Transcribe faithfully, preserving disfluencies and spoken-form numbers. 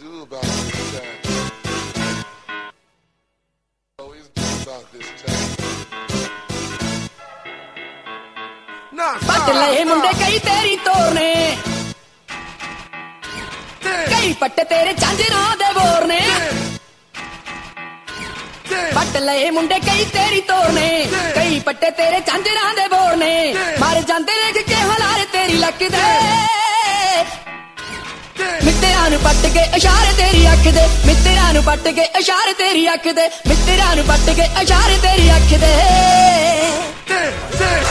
do about this time. Always do about this time. Nah, पट लए मुंडे कई तेरी तोरने कई पट्टे तेरे झांझरां दे बोरने पट लए मुंडे कई तेरी तोरने कई पट्टे तेरे झांझरां दे बोरने मर जांदे देख के हलारे तेरी लक दे मित्तरां नूं पट के इशारे तेरी अख दे मित्तरां नूं पट के इशारे तेरी अख दे मित्तरां नूं पट के इशारे तेरी अख दे